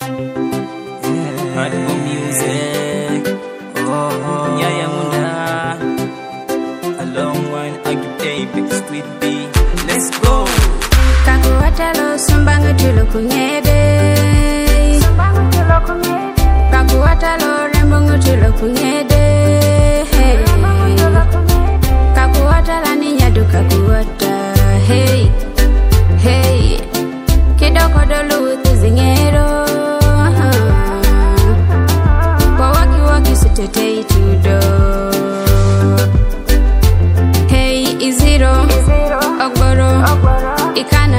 Hardcore music. Yaya Munda. A long one, Agite, big street beat. Let's go. Kakuwatalo sumbanga tulo kunyede. Kakuwatalo rembongo tulo kunyede. Kakuwatala ninyadu kakuwata. Hey, hey. Kidoko dolu tuzingero. Kwa waki sitetei tudo. Hey, iziro. Ogboro. Ikana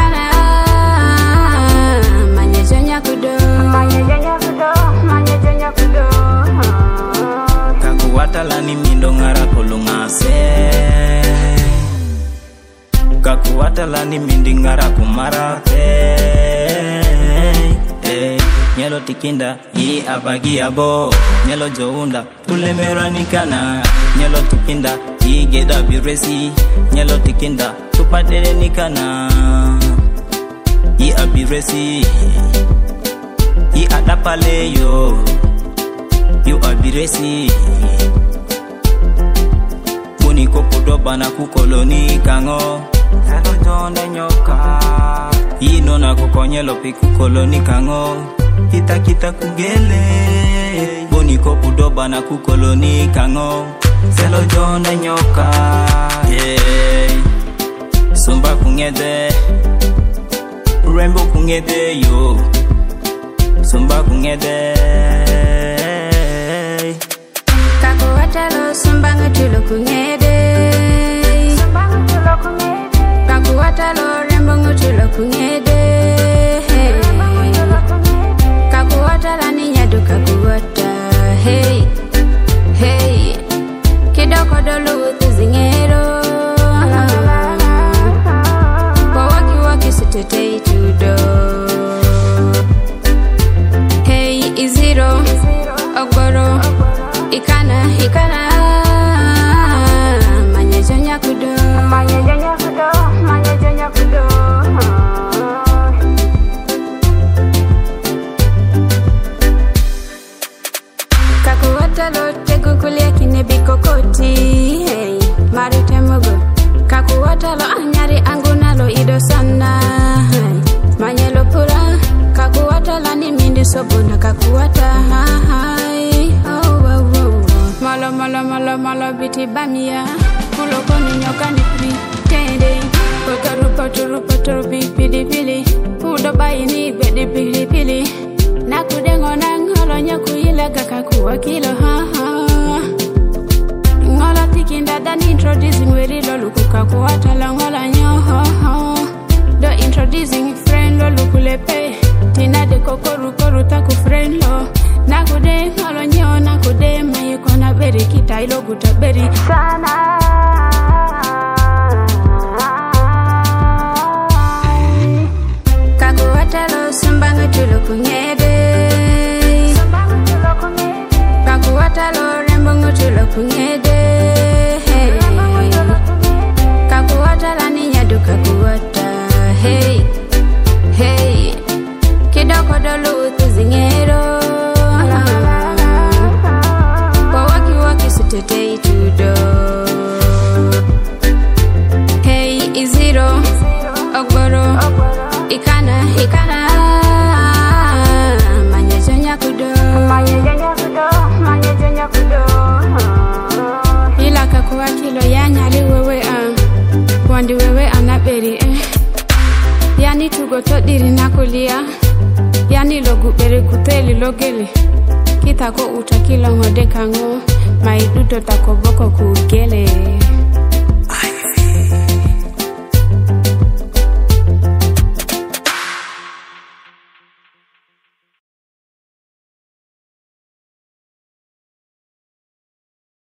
Manyejonya kudo Kakuwatala ni mindo ngara kulungase. Kakuwatala ni mindi ngara kumarate. Nyelo tikinda yi abagi abo. Nyelo jounda tulemera nikana. Nyelo tikinda yi geda biresi. Nyelo tikinda tupadere nikana. Yi abiresi. Yi adapale yo. Yu abiresi. Muni kopodo bana kukoloni kango. Zelo jonde nyoka. Yi nona kukonyelo piku koloni kango. Kita kugele. Muni kopodo bana kukoloni kango. Zelo jonde nyoka. Sumba kungede. Rembo kungede yo. Sumba kungede. Kakuwatalo sumbanga tulo kungede. Kakuwatalo rembongo tulo kungede. Kakuwatala ninyadu kakuwata. Hey, hey. Kidoko dolu tuzingero. Kwa waki sitetei tudo. Hey, iziro. Ogboro. Ikana Manyejonya kudo Kakuwatalo tegu kulia kinebi kokoti. Hey, marite mugo. Kakuwatalo anyari angunalo ido sana. Hey, manyelo pura. Kakuwatala ni mindi sobuna kakuwata. Malo biti bamia. Kuloko ni nyoka ni pri tende. Potoro pili pili. Udo bayi ni bedi pili pili. Nakudengo na ngolo nyoku ilaga kakuwa kilo Ngola tikinda dan introducing weri lolu kukakuwatala ngola nyoho. Do introducing friend lolu kulepe. Tina de kokoru taku friend lo. Nakude ngolo nyo nakude maye kona beri kita ilo guta beri sana. Kakuwatalo sumbanga tulo kunyede. Kakuwatalo rembongo tulo kunyede. Kakuwatala ninyadu kakuwata. Hey, hey. Kidoko dolu tuzingero. Kwa waki sitetei tudo. Hey, iziro. Ogboro. Ikana Manyejonya kudo Ila kakuwa kilo ya nyali wewe Wandi wewe anaberi Yani tugoto diri nakulia. Yani logu beri kuteli logeli. Kitako utakilo ngode kango. Maiduto takoboko kugele.